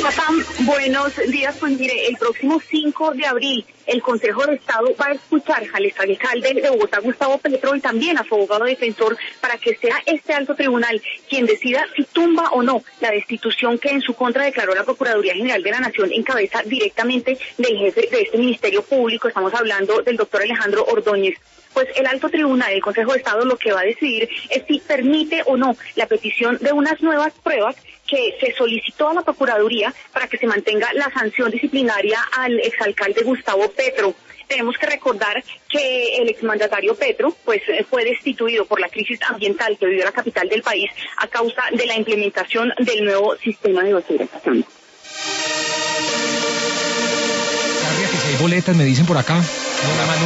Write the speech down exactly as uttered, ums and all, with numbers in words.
Papam, buenos días. Pues mire, el próximo cinco de abril el Consejo de Estado va a escuchar al exalcalde de Bogotá, Gustavo Petro, y también a su abogado defensor para que sea este alto tribunal quien decida si tumba o no la destitución que en su contra declaró la Procuraduría General de la Nación en cabeza directamente del jefe de este Ministerio Público. Estamos hablando del doctor Alejandro Ordóñez. Pues el alto tribunal, el Consejo de Estado, lo que va a decidir es si permite o no la petición de unas nuevas pruebas que se solicitó a la Procuraduría para que se mantenga la sanción disciplinaria al exalcalde Gustavo Petro. Tenemos que recordar que el exmandatario Petro pues fue destituido por la crisis ambiental que vivió la capital del país a causa de la implementación del nuevo sistema de basurización. Hay boletas, me dicen por acá.